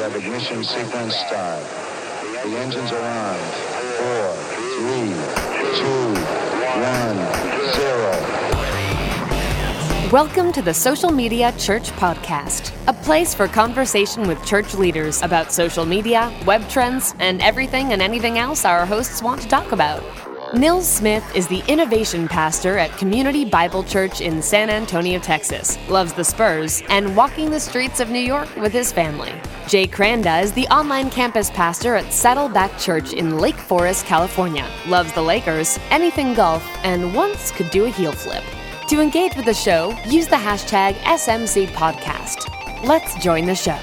have ignition sequence start. The engines are on. 4, 3, 2, 1, 0. Welcome to the Social Media Church Podcast, a place for conversation with church leaders about social media, web trends, and everything and anything else our hosts want to talk about. Nils Smith is the innovation pastor at Community Bible Church in San Antonio, Texas, loves the Spurs, and walking the streets of New York with his family. Jay Kranda is the online campus pastor at Saddleback Church in Lake Forest, California, loves the Lakers, anything golf, and once could do a heel flip. To engage with the show, use the hashtag SMCPodcast. Let's join the show.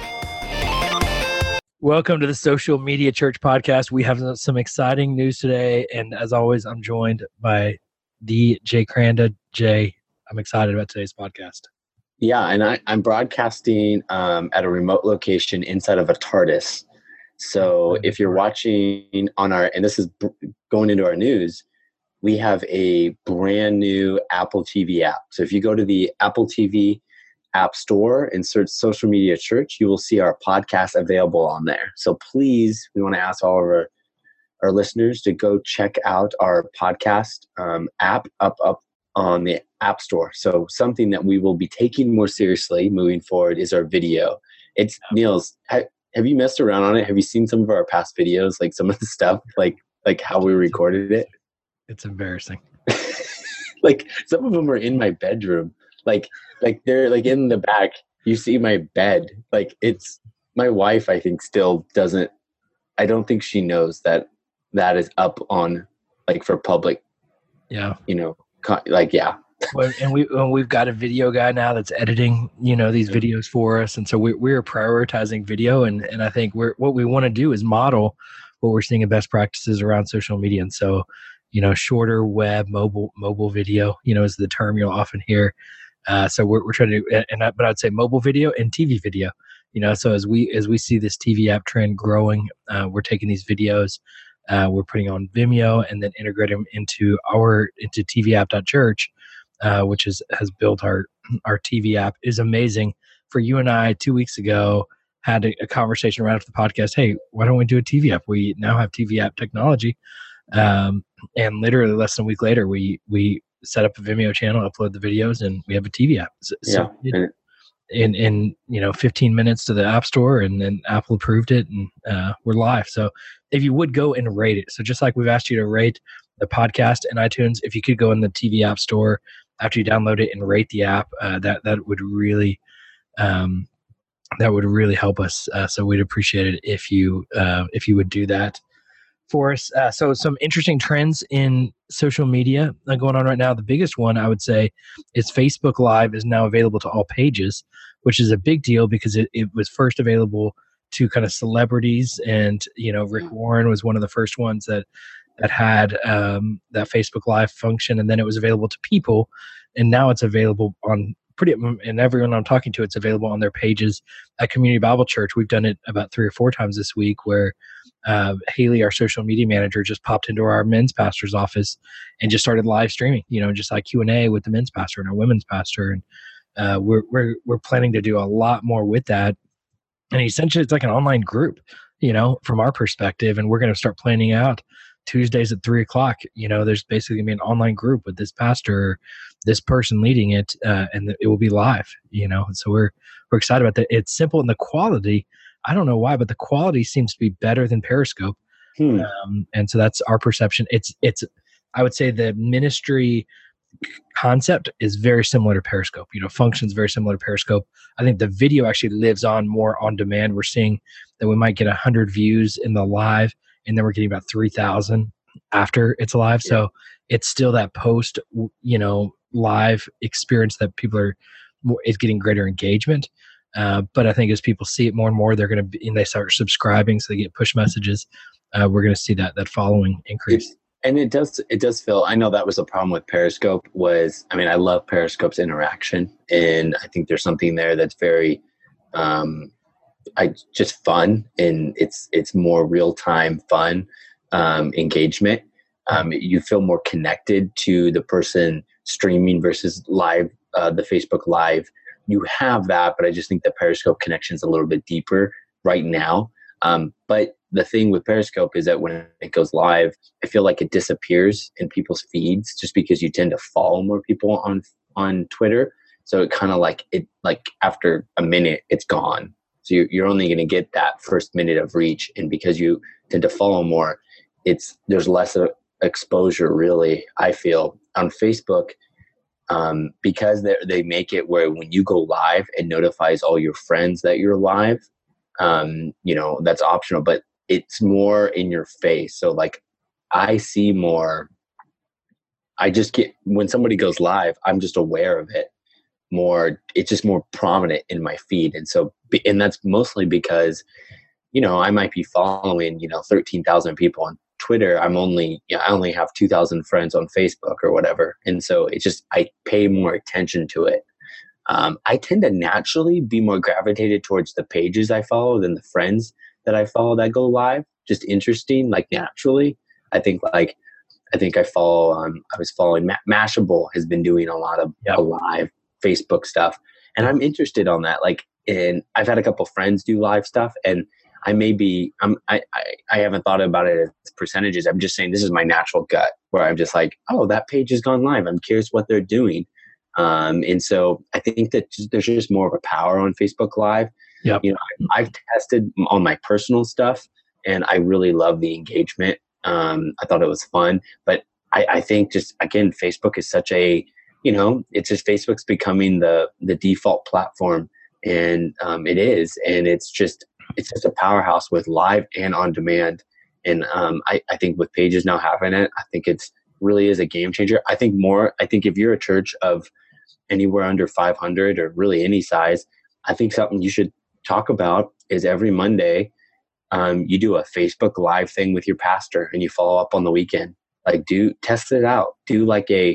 Welcome to the Social Media Church Podcast. We have some exciting news today, and as always, I'm joined by the Jay Kranda. Jay, I'm excited about today's podcast. Yeah, and I'm broadcasting at a remote location inside of a TARDIS. So if you're watching on our, and this is going into our news, we have a brand new Apple TV app. So if you go to the Apple TV App Store and search Social Media Church, you will see our podcast available on there. So please, we want to ask all of our listeners to go check out our podcast app up on the App Store. So something that we will be taking more seriously moving forward is our video. It's Niels, have you messed around on it? Have you seen some of our past videos, like some of the stuff, like how we recorded it? It's embarrassing. Like some of them are in my bedroom. Like they're like in the back, you see my bed. Like it's my wife, I think still doesn't, I don't think she knows that is up on like for public. Yeah. Yeah. Well, and we've got a video guy now that's editing, these videos for us. And so we're prioritizing video. And I think what we want to do is model what we're seeing in best practices around social media. And so, shorter web, mobile video, is the term you'll often hear. So we're trying to do, but I'd say mobile video and TV video, so as we see this TV app trend growing, we're taking these videos, we're putting on Vimeo and then integrating them into tvapp.church, which has built our TV app. Is amazing. For you and I 2 weeks ago had a conversation right after the podcast. Hey, why don't we do a TV app? We now have TV app technology. And literally less than a week later, we set up a Vimeo channel, upload the videos, and we have a TV app. So in 15 minutes to the App Store, and then Apple approved it, and we're live. So if you would go and rate it, so just like we've asked you to rate the podcast in iTunes, if you could go in the TV App Store after you download it and rate the app, that would really help us. So we'd appreciate it if you would do that for us. So some interesting trends in social media going on right now. The biggest one I would say is Facebook Live is now available to all pages, which is a big deal because it was first available to kind of celebrities. And, Rick Warren was one of the first ones that had that Facebook Live function. And then it was available to people. And now it's available on and everyone I'm talking to, it's available on their pages at Community Bible Church. We've done it about 3 or 4 times this week where Haley, our social media manager, just popped into our men's pastor's office and just started live streaming, just like Q&A with the men's pastor and our women's pastor. And we're planning to do a lot more with that. And essentially it's like an online group, from our perspective. And we're going to start planning out Tuesdays at 3:00. There's basically going to be an online group with this pastor, this person leading it, and it will be live, So we're excited about that. It's simple, and the quality, I don't know why, but the quality seems to be better than Periscope. And so that's our perception. It's I would say the ministry concept is very similar to Periscope, functions very similar to Periscope. I think the video actually lives on more on demand. We're seeing that we might get 100 views in the live, and then we're getting about 3,000 after it's live. Yeah. So it's still that post, live experience that people is getting greater engagement. But I think as people see it more and more, they're going to be, and they start subscribing, so they get push messages. We're going to see that following increase. And it does feel, I know that was a problem with Periscope I love Periscope's interaction, and I think there's something there that's very, just fun, and it's more real-time fun, engagement. You feel more connected to the person streaming versus live, the Facebook Live. You have that, but I just think the Periscope connection is a little bit deeper right now. But the thing with Periscope is that when it goes live, I feel like it disappears in people's feeds just because you tend to follow more people on Twitter. So it kind of like after a minute, it's gone. So you're only going to get that first minute of reach. And because you tend to follow more, there's less exposure, really, I feel. On Facebook, because they make it where when you go live, it notifies all your friends that you're live. That's optional, but it's more in your face. So like I see more, when somebody goes live, I'm just aware of it more. It's just more prominent in my feed. And that's mostly because, I might be following, 13,000 people on Twitter. I only have 2,000 friends on Facebook or whatever. And so I pay more attention to it. I tend to naturally be more gravitated towards the pages I follow than the friends that I follow that go live. Just interesting, like naturally. I think I follow. I was following Mashable has been doing a lot of live Facebook stuff, and I'm interested on that. And I've had a couple friends do live stuff, and I haven't thought about it as percentages. I'm just saying this is my natural gut, where I'm just like, oh, that page has gone live. I'm curious what they're doing. And so I think that there's just more of a power on Facebook Live. Yep. I've tested on my personal stuff, and I really love the engagement. I thought it was fun, but I think just, again, Facebook is such it's just Facebook's becoming the default platform, and it is, and it's just a powerhouse with live and on demand. And I think with pages now having it, I think it's really is a game changer. I think if you're a church of anywhere under 500 or really any size, I think something you should talk about is every Monday, you do a Facebook Live thing with your pastor, and you follow up on the weekend. Test it out. Do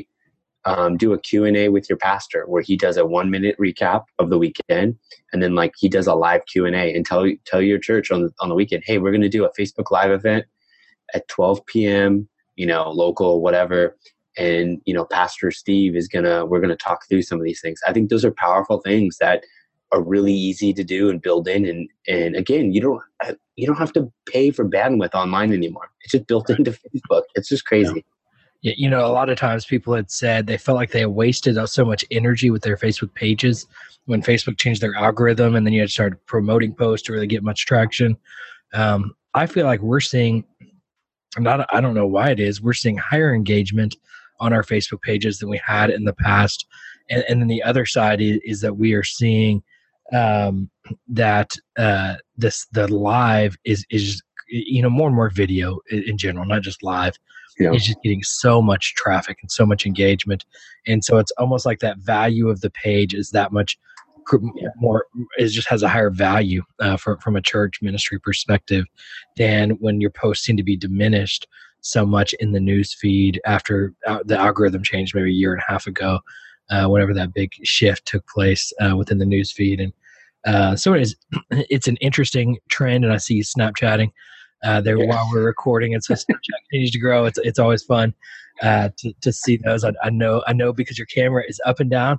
a Q&A with your pastor where he does a 1-minute recap of the weekend, and then he does a live Q&A, and tell your church on the weekend, hey, we're going to do a Facebook Live event at 12 p.m. Local, whatever. And, Pastor Steve we're going to talk through some of these things. I think those are powerful things that are really easy to do and build in. And again, you don't have to pay for bandwidth online anymore. It's just built into Facebook. It's just crazy. Yeah. A lot of times people had said they felt like they had wasted so much energy with their Facebook pages when Facebook changed their algorithm, and then you had to start promoting posts to really get much traction. I feel like we're seeing, I don't know why it is, we're seeing higher engagement on our Facebook pages than we had in the past. And then the other side is that we are seeing that the live is more and more video in general, not just live. It's just getting so much traffic and so much engagement. And so it's almost like that value of the page is that much more, it just has a higher value from a church ministry perspective than when your posts seem to be diminished so much in the news feed after the algorithm changed maybe a year and a half ago, whenever that big shift took place within the news feed. And so it's an interesting trend, and I see you Snapchatting while we're recording, and so Snapchat continues to grow. It's always fun to see those. I know because your camera is up and down.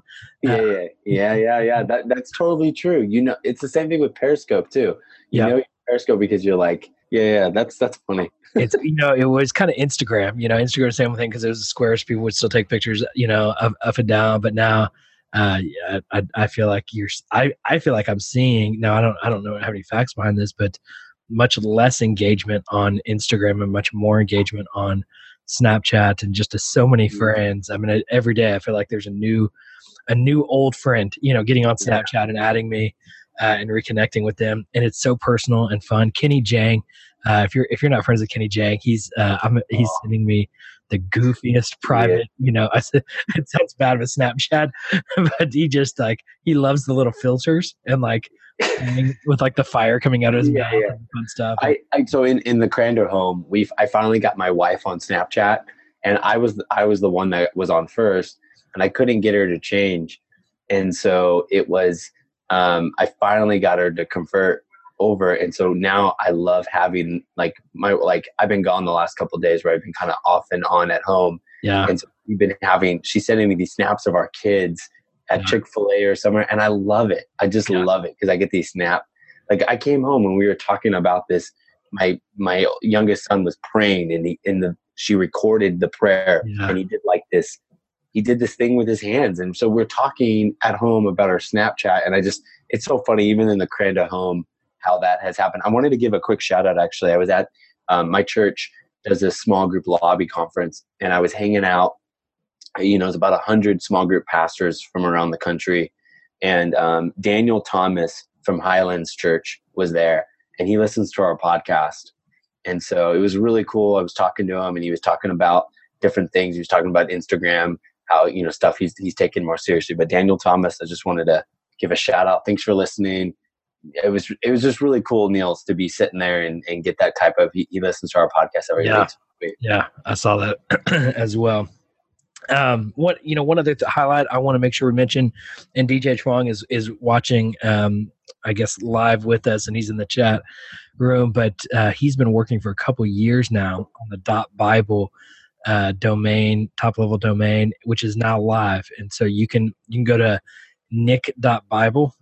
Yeah. That's totally true. It's the same thing with Periscope too. Periscope because you're like, that's funny. It's it was kind of Instagram. Instagram the same thing because it was the squares. People would still take pictures, up and down. But now, I feel like I feel like I'm seeing now. I don't know have any facts behind this, but much less engagement on Instagram and much more engagement on Snapchat, and just so many friends. I mean, every day I feel like there's a new old friend, getting on Snapchat and adding me and reconnecting with them, and it's so personal and fun. Kenny Jang, if you're not friends with Kenny Jang, he's sending me the goofiest private. It sounds bad with Snapchat, but he loves the little filters and with the fire coming out of his mouth and fun stuff. So in the Crander home, I finally got my wife on Snapchat, and I was the one that was on first, and I couldn't get her to change, and so it was I finally got her to convert over, and so now I love having I've been gone the last couple of days where I've been kind of off and on at home, and so she's sending me these snaps of our kids at Chick-fil-A or somewhere, and I love it. I just love it because I get these snaps Like I came home and we were talking about this. My youngest son was praying, and she recorded the prayer, and he did like this. He did this thing with his hands, and so we're talking at home about our Snapchat, and it's so funny, even in the Cranda home, how that has happened. I wanted to give a quick shout out. Actually, I was at my church does a small group lobby conference, and I was hanging out. It's about 100 small group pastors from around the country, and Daniel Thomas from Highlands Church was there, and he listens to our podcast. And so it was really cool. I was talking to him, and he was talking about different things. He was talking about Instagram, how, stuff he's taken more seriously. But Daniel Thomas, I just wanted to give a shout out. Thanks for listening. It was just really cool, Niels, to be sitting there and get that type of, he listens to our podcast every week. Yeah, I saw that as well. One other highlight I want to make sure we mention, and DJ Chuang is watching, I guess, live with us, and he's in the chat room, but he's been working for a couple years now on the .bible domain, top level domain, which is now live. And so you can go to nic.bible,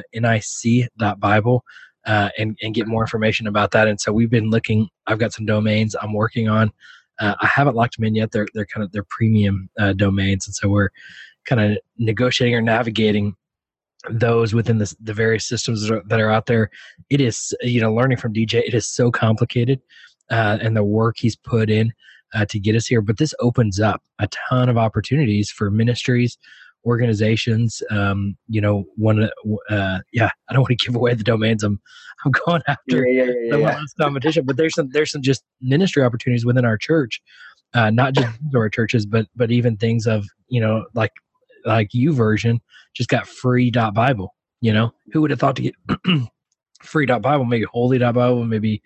nic.bible, and get more information about that. And so we've been looking. I've got some domains I'm working on. I haven't locked them in yet. They're premium domains, and so we're kind of negotiating or navigating those within the various systems that are out there. It is, learning from DJ, it is so complicated, and the work he's put in to get us here. But this opens up a ton of opportunities for ministries, organizations. I don't want to give away the domains I'm going after. Last competition, but there's some just ministry opportunities within our church, not just our churches, but even things of, like YouVersion just got free.bible. Who would have thought to get free.bible, maybe holy.bible, maybe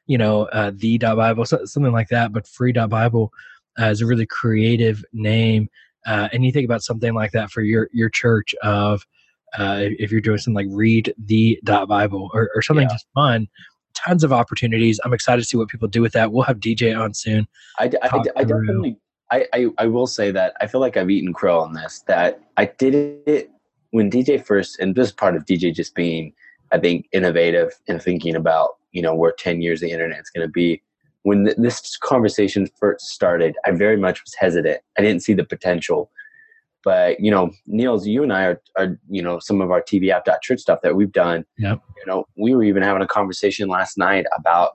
the.bible, something like that. But free.bible is a really creative name. And you think about something like that for your church of, if you're doing something like read the.bible or something just fun, tons of opportunities. I'm excited to see what people do with that. We'll have DJ on soon. I definitely, I will say that I feel like I've eaten crow on this, that I did it when DJ first, and this is part of DJ just being, I think, innovative and thinking about, where 10 years the internet's going to be. When this conversation first started, I very much was hesitant. I didn't see the potential. But, Niels, you and I are some of our TV app.church stuff that we've done. Yep. We were even having a conversation last night about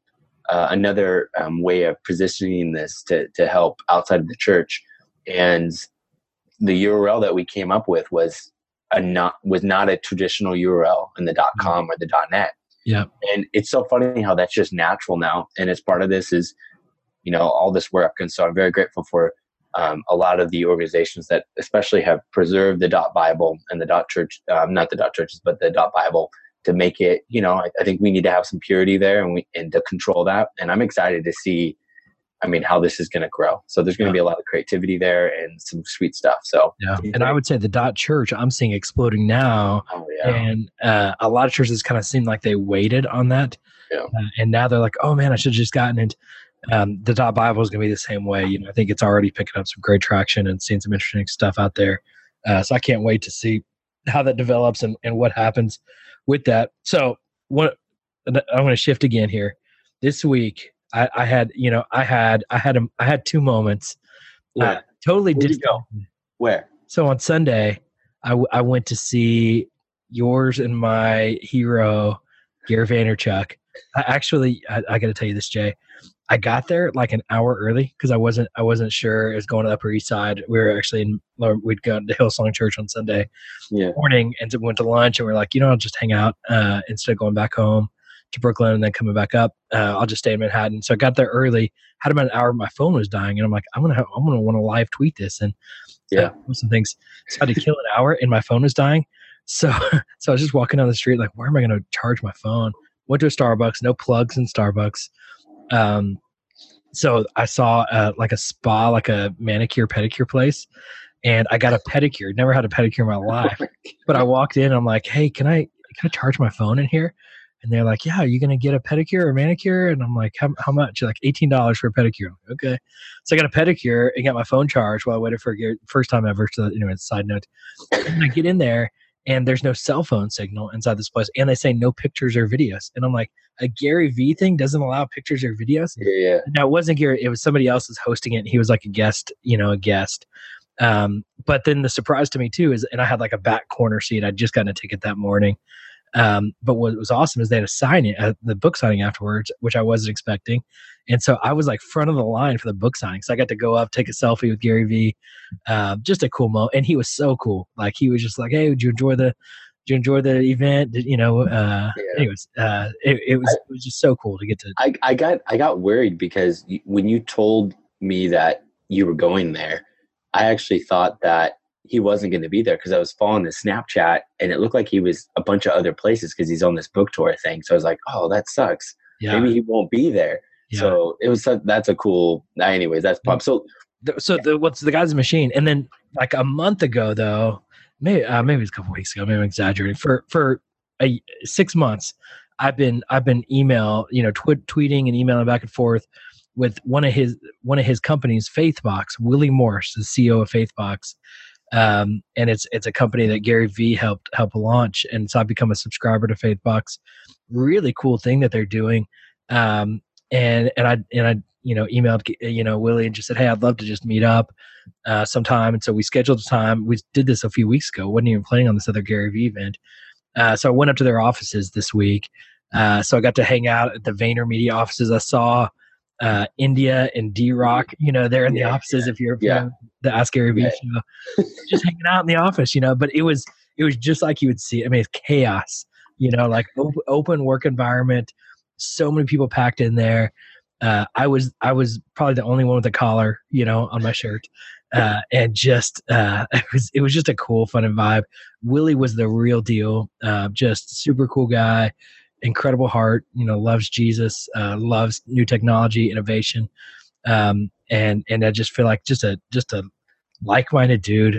another way of positioning this to help outside of the church. And the URL that we came up with was not a traditional URL in the .com or the .net. Yeah. And it's so funny how that's just natural now. And as part of this is, all this work. And so I'm very grateful for a lot of the organizations that especially have preserved the .bible and the .church, not the .churches, but the .bible, to make it, I think we need to have some purity there and to control that. And I'm excited to see, how this is going to grow. So there's going to be a lot of creativity there and some sweet stuff. So and I would say the .church I'm seeing exploding now. Oh, yeah. And a lot of churches kind of seem like they waited on that. Yeah. And now they're like, oh man, I should have just gotten it. The .bible is going to be the same way. I think it's already picking up some great traction and seeing some interesting stuff out there. So I can't wait to see how that develops and what happens with that. So I'm going to shift again here. This week, I had two moments. Where? Totally Where'd you distant. go? Where? So on Sunday, I went to see yours and my hero, Gary Vaynerchuk. I got to tell you this, Jay. I got there like an hour early because I wasn't sure. I was going to the Upper East Side. We were actually we'd gone to Hillsong Church on Sunday morning and went to lunch, and we're like, I'll just hang out instead of going back home to Brooklyn and then coming back up. I'll just stay in Manhattan. So I got there early, had about an hour. My phone was dying, and I'm like, I'm gonna want to live tweet this and some things. So I had to kill an hour, and my phone was dying. So I was just walking down the street like, where am I going to charge my phone? Went to a Starbucks, no plugs in Starbucks. So I saw like a spa, like a manicure pedicure place, and I got a pedicure. Never had a pedicure in my life, but I walked in and I'm like, hey, can I charge my phone in here? And they're like, yeah, are you going to get a pedicure or manicure? And I'm like, how much? You're like, $18 for a pedicure. I'm like, okay. So I got a pedicure and got my phone charged while I waited for Gary, first time ever. So, anyway, side note. And I get in there and there's no cell phone signal inside this place, and they say no pictures or videos. And I'm like, a Gary Vee thing doesn't allow pictures or videos? Yeah. Now, it wasn't Gary, it was somebody else was hosting it, and he was like a guest, a guest. But then the surprise to me too is, and I had like a back corner seat. I'd just gotten a ticket that morning. But what was awesome is they had a signing, the book signing afterwards, which I wasn't expecting. And so I was like front of the line for the book signing. So I got to go up, take a selfie with Gary Vee. Just a cool moment. And he was so cool. Like, he was just like, "Hey, did you enjoy the event?" Anyways, it was just so cool to get to. I got worried because when you told me that you were going there, I actually thought that he wasn't going to be there, because I was following his Snapchat and it looked like he was a bunch of other places because he's on this book tour thing. So I was like, oh, that sucks. Yeah. Maybe he won't be there. Yeah. So that's a cool, anyways, that's pop. So what's the guy's machine? And then like a month ago though, maybe it was a couple weeks ago, maybe I'm exaggerating, for 6 months, I've been tweeting and emailing back and forth with one of his companies, Faithbox. Willie Morse, the CEO of Faithbox. And it's a company that Gary Vee helped launch, and so I've become a subscriber to Faithbox. Really cool thing that they're doing. And I emailed Willie and just said, "Hey, I'd love to just meet up sometime." And so we scheduled a time. We did this a few weeks ago. Wasn't even planning on this other Gary Vee event. So I went up to their offices this week. So I got to hang out at the VaynerMedia offices. I saw India and D-Rock, they're in the offices. If you're the Ask Gary Vee show, just hanging out in the office, but it was just like you would see. I mean, it's chaos, like open work environment, so many people packed in there. I was probably the only one with a collar, on my shirt. And just, it was just a cool, fun vibe. Willie was the real deal. Just super cool guy. Incredible heart, loves Jesus, loves new technology, innovation. And I just feel like just a like-minded dude.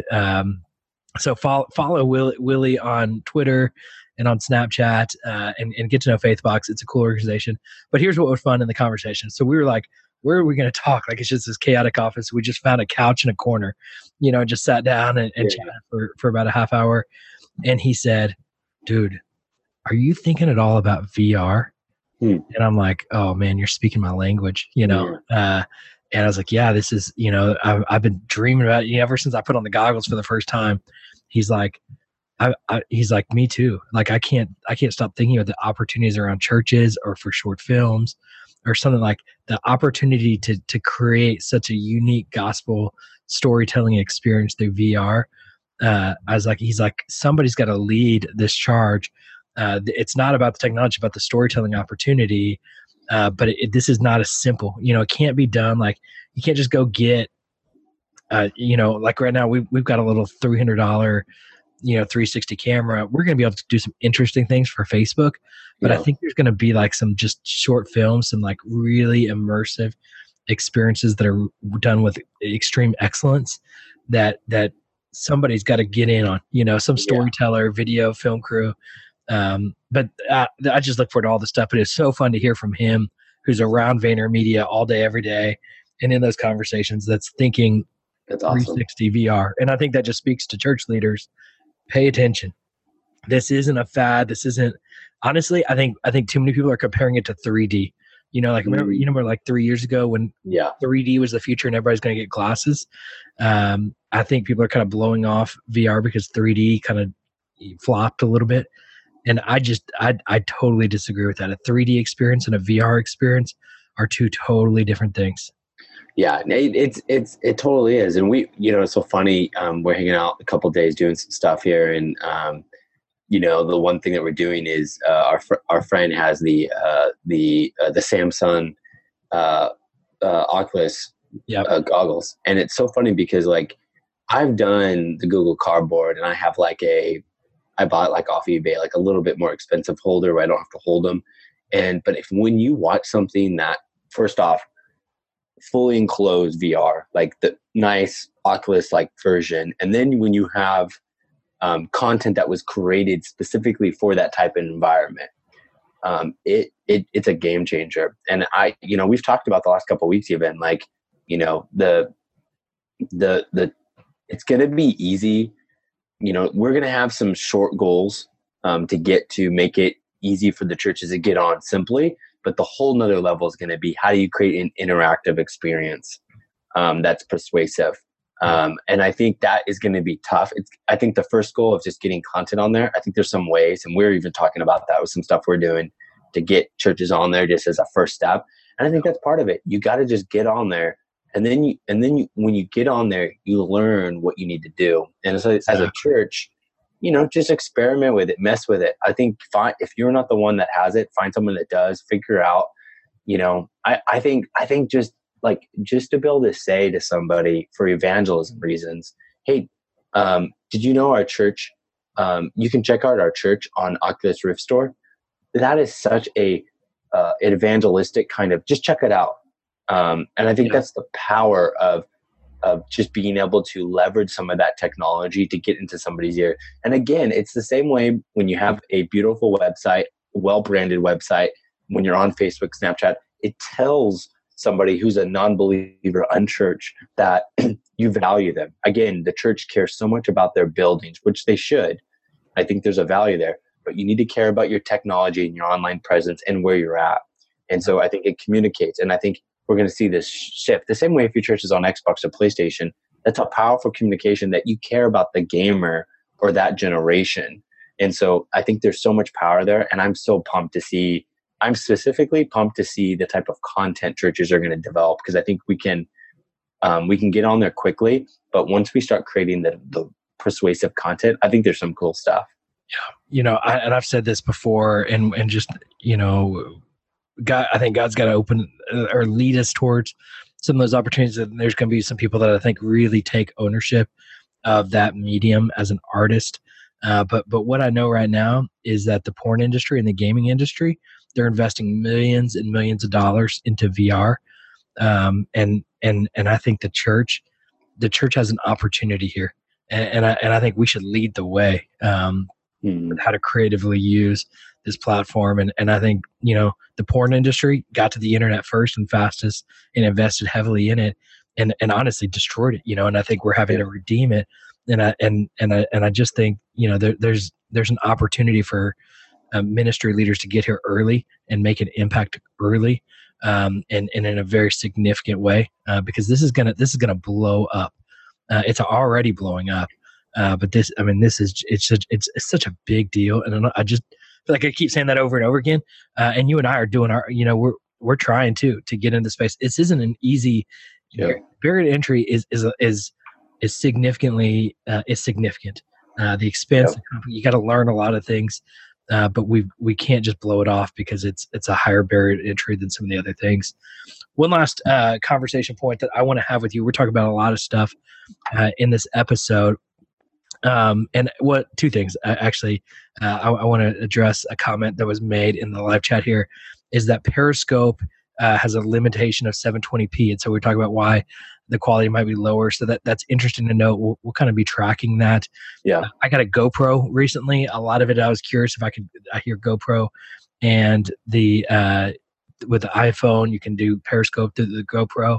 So follow Willie on Twitter and on Snapchat, and get to know Faithbox. It's a cool organization. But here's what was fun in the conversation. So we were like, where are we going to talk? Like, it's just this chaotic office. We just found a couch in a corner, just sat down and chatted for about a half hour. And he said, "Dude, are you thinking at all about VR?" And I'm like, "Oh man, you're speaking my language," and I was like, "Yeah, this is, I've been dreaming about it ever since I put on the goggles for the first time." He's like, he's like, "Me too. Like, I can't stop thinking of the opportunities around churches or for short films or something, like the opportunity to create such a unique gospel storytelling experience through VR." He's like, somebody's got to lead this charge. It's not about the technology, about the storytelling opportunity. But this is not as simple. It can't be done. Like, you can't just go get, like right now we've got a little $300, 360 camera. We're going to be able to do some interesting things for Facebook, but I think there's going to be like some just short films, some like really immersive experiences that are done with extreme excellence that somebody's got to get in on, some storyteller, video, film crew. But I just look forward to all the stuff. But it's so fun to hear from him, who's around VaynerMedia all day, every day. And in those conversations, that's thinking That's awesome. 360 VR. And I think that just speaks to church leaders. Pay attention. This isn't a fad. This isn't, honestly, I think too many people are comparing it to 3D. Remember like 3 years ago when 3D was the future and everybody's going to get glasses. I think people are kind of blowing off VR because 3D kind of flopped a little bit. And I totally disagree with that. A 3D experience and a VR experience are two totally different things. Yeah, it totally is. And we, it's so funny. We're hanging out a couple of days doing some stuff here, and the one thing that we're doing is our friend has the Samsung Oculus goggles, and it's so funny because like I've done the Google Cardboard, and I have I bought like off eBay, like a little bit more expensive holder where I don't have to hold them. But when you watch something that, first off, fully enclosed VR, like the nice Oculus like version, and then when you have content that was created specifically for that type of environment, it's a game changer. And we've talked about the last couple of weeks even, like, it's going to be easy we're going to have some short goals to get to make it easy for the churches to get on simply. But the whole nother level is going to be, how do you create an interactive experience that's persuasive? And I think that is going to be tough. I think the first goal of just getting content on there, I think there's some ways, and we're even talking about that with some stuff we're doing to get churches on there just as a first step. And I think that's part of it. You got to just get on there. And then when you get on there, you learn what you need to do. And as a church, just experiment with it, mess with it. I think if you're not the one that has it, find someone that does, figure out, I think just to be able to say to somebody for evangelism reasons, hey, did you know our church, you can check out our church on Oculus Rift Store. That is such an evangelistic kind of, just check it out. And I think that's the power of just being able to leverage some of that technology to get into somebody's ear. And again, it's the same way when you have a beautiful website, well-branded website, when you're on Facebook, Snapchat, it tells somebody who's a non-believer, unchurched, that you value them. Again, the church cares so much about their buildings, which they should. I think there's a value there, but you need to care about your technology and your online presence and where you're at. And so I think it communicates. And I think we're going to see this shift. The same way if your church is on Xbox or PlayStation, that's a powerful communication that you care about the gamer or that generation. And so I think there's so much power there. And I'm specifically pumped to see the type of content churches are going to develop, because I think we can get on there quickly. But once we start creating the persuasive content, I think there's some cool stuff. Yeah. I've said this before, and just, God, I think God's got to open or lead us towards some of those opportunities. And there's going to be some people that I think really take ownership of that medium as an artist. But what I know right now is that the porn industry and the gaming industry, they're investing millions and millions of dollars into VR. And I think the church has an opportunity here. And I think we should lead the way with how to creatively use this platform. And I think, the porn industry got to the internet first and fastest and invested heavily in it and honestly destroyed it, and I think we're having to redeem it. And I just think, there's an opportunity for ministry leaders to get here early and make an impact early, and in a very significant way, because this is gonna blow up. It's already blowing up, but it's such a big deal, and I just feel like I keep saying that over and over again. And you and I are doing our, we're trying to get into space. This isn't an easy. Barrier to entry is significantly is significant. The expense, you got to learn a lot of things, but we can't just blow it off because it's a higher barrier to entry than some of the other things. One last conversation point that I want to have with you. We're talking about a lot of stuff in this episode. And two things, actually, I want to address a comment that was made in the live chat here, is that Periscope has a limitation of 720p. And so we're talking about why the quality might be lower. So that's interesting to know. We'll kind of be tracking that. Yeah. I got a GoPro recently. A lot of it, I was curious if I hear GoPro, and with the iPhone, you can do Periscope through the GoPro.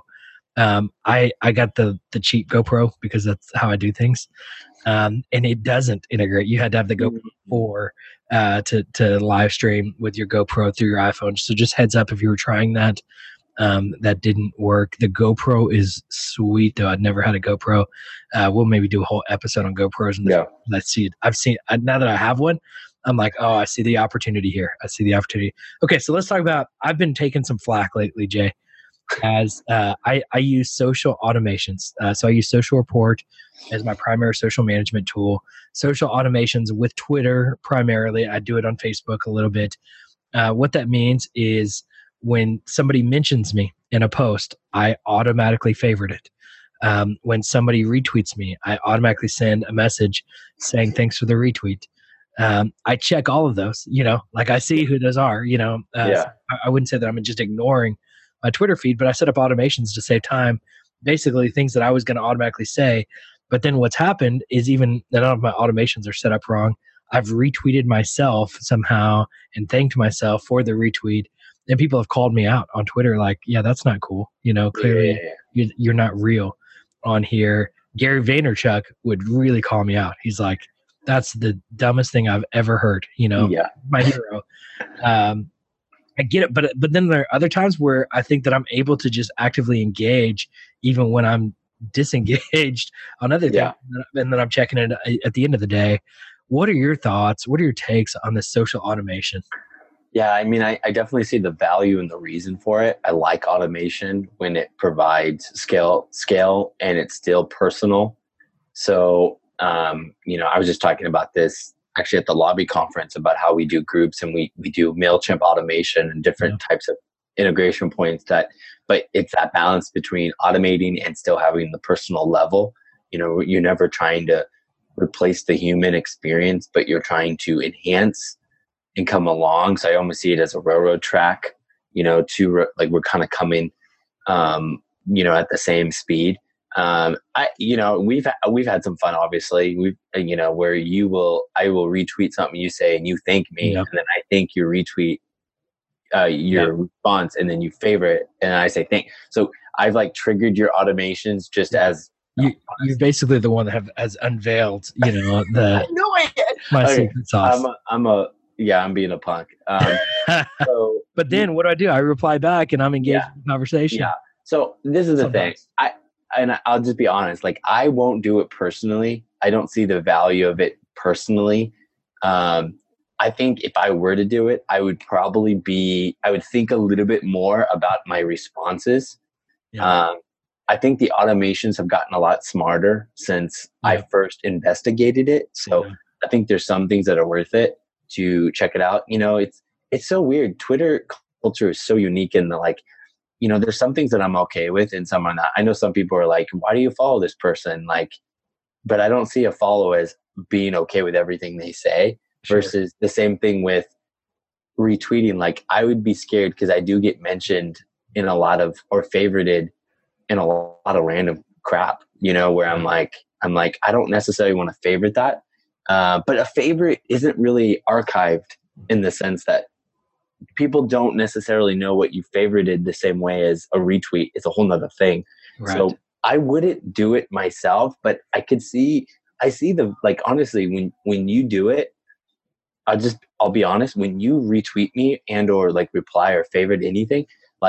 I got the cheap GoPro because that's how I do things. And it doesn't integrate. You had to have the GoPro 4 to live stream with your GoPro through your iPhone. So just heads up if you were trying that, that didn't work. The GoPro is sweet though. I'd never had a GoPro. We'll maybe do a whole episode on GoPros. And let's see it. Now that I have one, I'm like, oh, I see the opportunity here. I see the opportunity. Okay, so let's talk about, I've been taking some flack lately, Jay, as I use social automations. So I use Social Report as my primary social management tool. Social automations with Twitter primarily. I do it on Facebook a little bit. What that means is when somebody mentions me in a post, I automatically favorite it. When somebody retweets me, I automatically send a message saying thanks for the retweet. I check all of those, like I see who those are, so I wouldn't say that I'm just ignoring my Twitter feed, but I set up automations to save time, basically things that I was going to automatically say. But then what's happened is even none of my automations are set up wrong. I've retweeted myself somehow and thanked myself for the retweet. And people have called me out on Twitter like, yeah, that's not cool. Clearly you're not real on here. Gary Vaynerchuk would really call me out. He's like, that's the dumbest thing I've ever heard. Yeah. My hero. I get it, but then there are other times where I think that I'm able to just actively engage, even when I'm disengaged on other things, and then I'm checking it at the end of the day. What are your thoughts? What are your takes on this social automation? Yeah, I mean, I definitely see the value and the reason for it. I like automation when it provides scale, and it's still personal. So, I was just talking about this actually at the lobby conference about how we do groups and we do MailChimp automation and different types of integration points but it's that balance between automating and still having the personal level. You're never trying to replace the human experience, but you're trying to enhance and come along. So I almost see it as a railroad track, we're kind of coming, at the same speed. We've had some fun, obviously. Where I will retweet something you say and you thank me, and then I think you retweet your response, and then you favorite it, and I say thank. So I've triggered your automations just as you're basically the one that has unveiled, the my secret sauce. I'm being a punk. But then what do? I reply back and I'm engaged in the conversation. Yeah. So this is the thing. I'll just be honest. I won't do it personally. I don't see the value of it personally. I think if I were to do it, I would think a little bit more about my responses. Yeah. I think the automations have gotten a lot smarter since I first investigated it. So I think there's some things that are worth it to check it out. It's so weird. Twitter culture is so unique in the there's some things that I'm okay with and some are not. I know some people are like, why do you follow this person? But I don't see a follow as being okay with everything they say versus the same thing with retweeting. I would be scared because I do get mentioned in a lot of, or favorited in a lot of random crap, where I'm like, I don't necessarily want to favorite that. But a favorite isn't really archived in the sense that people don't necessarily know what you favorited the same way as a retweet. It's a whole nother thing. Right. So I wouldn't do it myself, but I see the, honestly, when you do it, I'll be honest, when you retweet me and or reply or favorite anything,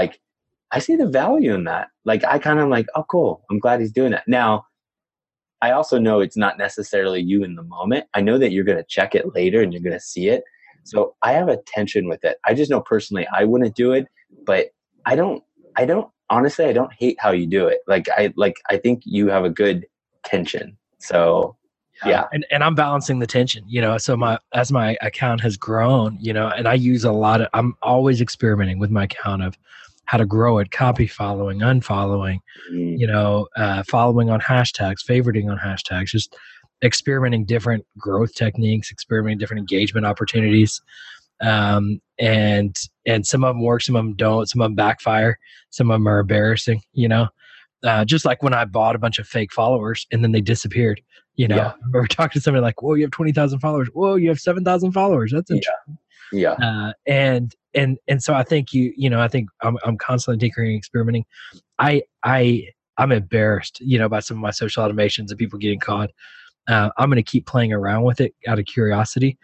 I see the value in that. I kind of oh, cool. I'm glad he's doing that. Now, I also know it's not necessarily you in the moment. I know that you're going to check it later and you're going to see it. So I have a tension with it. I just know personally I wouldn't do it, but I don't honestly, I don't hate how you do it. I think you have a good tension. So yeah. And I'm balancing the tension, so as my account has grown, and I use I'm always experimenting with my account of how to grow it, copy following, unfollowing, following on hashtags, favoriting on hashtags, just experimenting different growth techniques, experimenting different engagement opportunities. And some of them work, some of them don't, some of them backfire, some of them are embarrassing, just like when I bought a bunch of fake followers and then they disappeared, I remember talking to somebody whoa, you have 20,000 followers. Whoa, you have 7,000 followers. That's interesting. Yeah. And so I think I think I'm constantly tinkering, experimenting. I'm embarrassed, by some of my social automations and people getting caught. I'm going to keep playing around with it out of curiosity.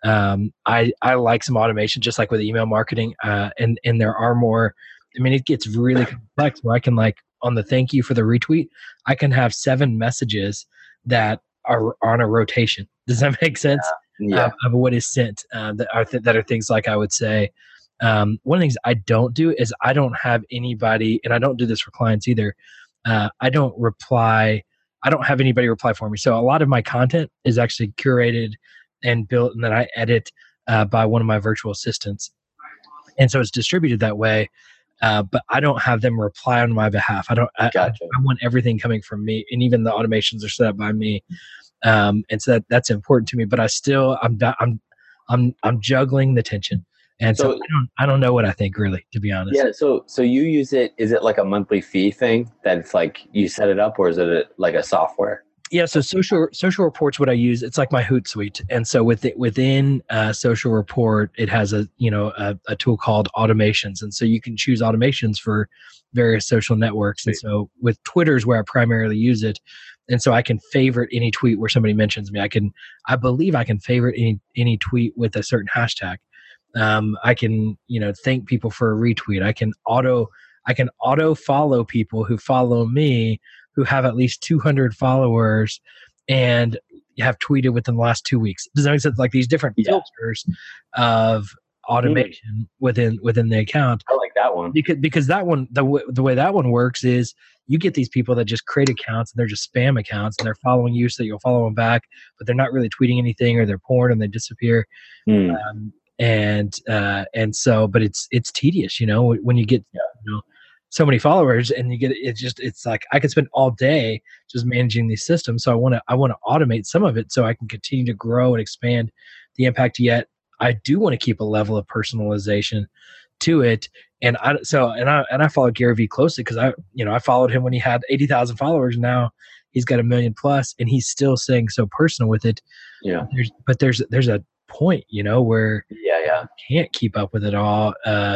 I like some automation, just like with email marketing. And there are more. It gets really complex where I can on the thank you for the retweet, I can have 7 messages that are on a rotation. Does that make sense? Yeah. Of what is sent that are things like I would say. One of the things I don't do is I don't have anybody, and I don't do this for clients either. I don't have anybody reply for me. So a lot of my content is actually curated and built and then I edit by one of my virtual assistants. And so it's distributed that way. But I don't have them reply on my behalf. I want everything coming from me, and even the automations are set up by me. And so that's important to me, but I'm juggling the tension. And so I don't know what I think really, to be honest. Yeah. So you use it, is it like a monthly fee thing that it's you set it up, or is it like a software? Yeah. So social reports, what I use, it's like my Hootsuite. And so within social report, it has a tool called automations. And so you can choose automations for various social networks. And so with Twitter is where I primarily use it. And so I can favorite any tweet where somebody mentions me. I believe I can favorite any tweet with a certain hashtag. I can, thank people for a retweet. I can auto follow people who follow me who have at least 200 followers and have tweeted within the last 2 weeks. Does that make sense? Like these different filters of automation within the account. I like that one because that one, the way that one works is you get these people that just create accounts and they're just spam accounts and they're following you so that you'll follow them back, but they're not really tweeting anything, or they're porn and they disappear. And so, but it's tedious, when you get, so many followers and you get, it's like, I could spend all day just managing these systems. So I want to automate some of it so I can continue to grow and expand the impact. Yet I do want to keep a level of personalization to it. And I followed Gary Vee closely because I followed him when he had 80,000 followers. Now he's got 1 million plus and he's still staying so personal with it. Yeah. There's a point, where you can't keep up with it all.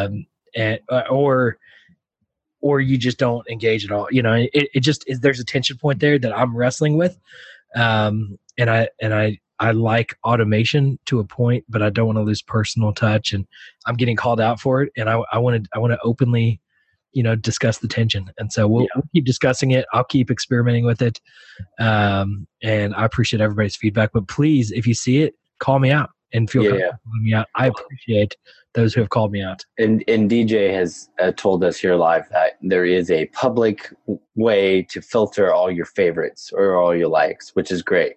Or you just don't engage at all. It just is, there's a tension point there that I'm wrestling with. And I like automation to a point, but I don't want to lose personal touch, and I'm getting called out for it. And I want to openly, discuss the tension. And so we'll keep discussing it. I'll keep experimenting with it. And I appreciate everybody's feedback, but please, if you see it, call me out and feel comfortable calling me out. I appreciate those who have called me out. And DJ has told us here live that there is a public way to filter all your favorites or all your likes, which is great.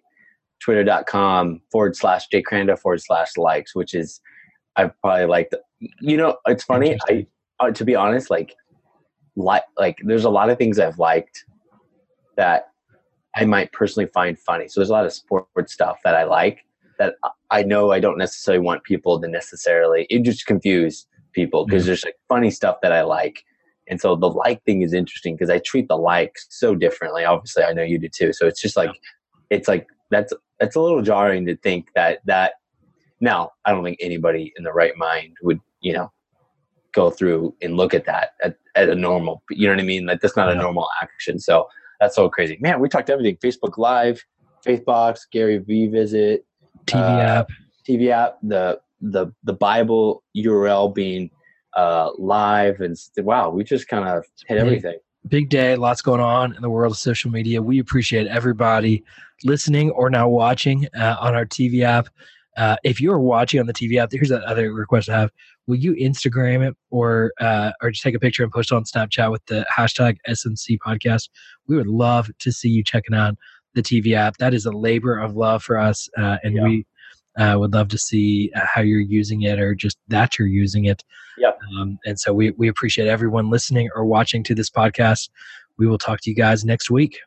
Twitter.com/jcranda/likes, which is, I probably like the, it's funny. To be honest, like there's a lot of things I've liked that I might personally find funny. So there's a lot of sports stuff that I like that I know I don't necessarily want people to it just confuse people because there's like funny stuff that I like. And so the like thing is interesting because I treat the likes so differently. Obviously I know you do too. So it's just like, it's like, that's a little jarring to think that now I don't think anybody in the right mind would, go through and look at that at a normal, you know what I mean? Like that's not a normal action. So that's so crazy, man. We talked everything: Facebook Live, Faithbox, Gary Vee visit, TV app, the Bible URL being live, and wow, we just kind of hit everything. Big day, lots going on in the world of social media. We appreciate everybody listening or now watching on our TV app. If you're watching on the TV app, here's another request I have. Will you Instagram it or just take a picture and post it on Snapchat with the hashtag SMC podcast? We would love to see you checking out the TV app. That is a labor of love for us. We would love to see how you're using it or just that you're using it. Yep. And so we appreciate everyone listening or watching to this podcast. We will talk to you guys next week.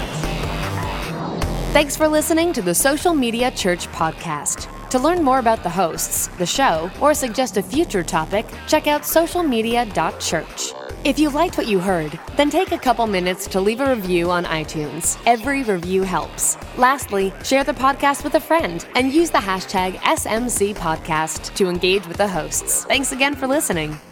Thanks for listening to the Social Media Church podcast. To learn more about the hosts, the show, or suggest a future topic, check out socialmedia.church. If you liked what you heard, then take a couple minutes to leave a review on iTunes. Every review helps. Lastly, share the podcast with a friend and use the hashtag SMCPodcast to engage with the hosts. Thanks again for listening.